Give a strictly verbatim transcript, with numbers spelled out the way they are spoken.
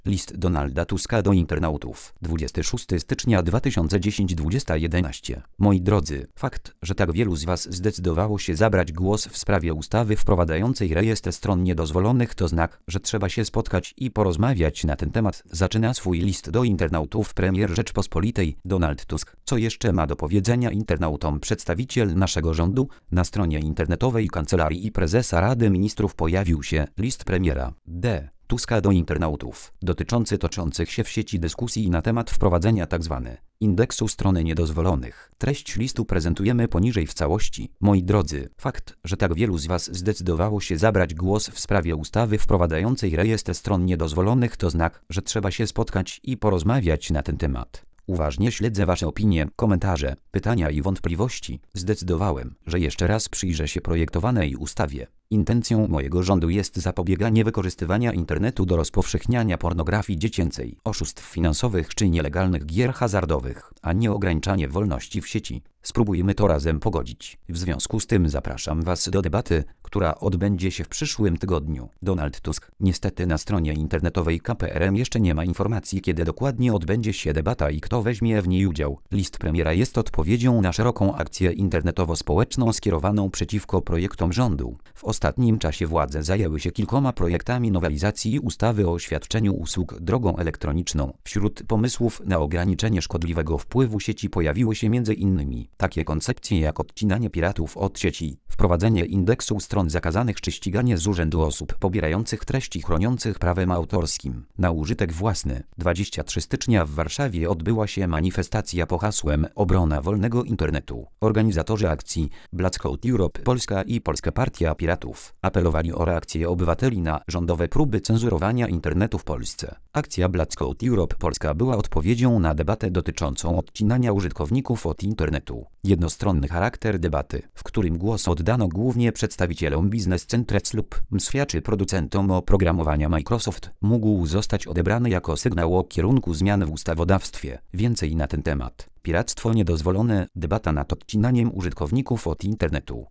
List Donalda Tuska do internautów. dwudziestego szóstego stycznia dwa tysiące dziesiątego dwudziestego jedenaście. Moi drodzy, fakt, że tak wielu z Was zdecydowało się zabrać głos w sprawie ustawy wprowadzającej rejestr stron niedozwolonych, to znak, że trzeba się spotkać i porozmawiać na ten temat. Zaczyna swój list do internautów premier Rzeczpospolitej Donald Tusk. Co jeszcze ma do powiedzenia internautom przedstawiciel naszego rządu? Na stronie internetowej Kancelarii i Prezesa Rady Ministrów pojawił się list premiera D. Tuska do internautów, dotyczący toczących się w sieci dyskusji na temat wprowadzenia tzw. indeksu stron niedozwolonych. Treść listu prezentujemy poniżej w całości. Moi drodzy, fakt, że tak wielu z Was zdecydowało się zabrać głos w sprawie ustawy wprowadzającej rejestr stron niedozwolonych, to znak, że trzeba się spotkać i porozmawiać na ten temat. Uważnie śledzę Wasze opinie, komentarze, pytania i wątpliwości. Zdecydowałem, że jeszcze raz przyjrzę się projektowanej ustawie. Intencją mojego rządu jest zapobieganie wykorzystywania internetu do rozpowszechniania pornografii dziecięcej, oszustw finansowych czy nielegalnych gier hazardowych, a nie ograniczanie wolności w sieci. Spróbujmy to razem pogodzić. W związku z tym zapraszam Was do debaty, która odbędzie się w przyszłym tygodniu. Donald Tusk. Niestety na stronie internetowej K P R M jeszcze nie ma informacji, kiedy dokładnie odbędzie się debata i kto weźmie w niej udział. List premiera jest odpowiedzią na szeroką akcję internetowo-społeczną skierowaną przeciwko projektom rządu. W ostatnim czasie władze zajęły się kilkoma projektami nowelizacji ustawy o świadczeniu usług drogą elektroniczną. Wśród pomysłów na ograniczenie szkodliwego wpływu sieci pojawiły się między innymi takie koncepcje jak odcinanie piratów od sieci, wprowadzenie indeksu stron zakazanych czy ściganie z urzędu osób pobierających treści chroniących prawem autorskim na użytek własny. dwudziestego trzeciego stycznia w Warszawie odbyła się manifestacja pod hasłem Obrona wolnego internetu. Organizatorzy akcji Blackout Europe Polska i Polska Partia Piratów apelowali o reakcję obywateli na rządowe próby cenzurowania internetu w Polsce. Akcja Blackout Europe Polska była odpowiedzią na debatę dotyczącą odcinania użytkowników od internetu. Jednostronny charakter debaty, w którym głos oddano głównie przedstawicielom Business Centres lub M S W I A czy producentom oprogramowania Microsoft, mógł zostać odebrany jako sygnał o kierunku zmian w ustawodawstwie. Więcej na ten temat. Piractwo niedozwolone, debata nad odcinaniem użytkowników od internetu.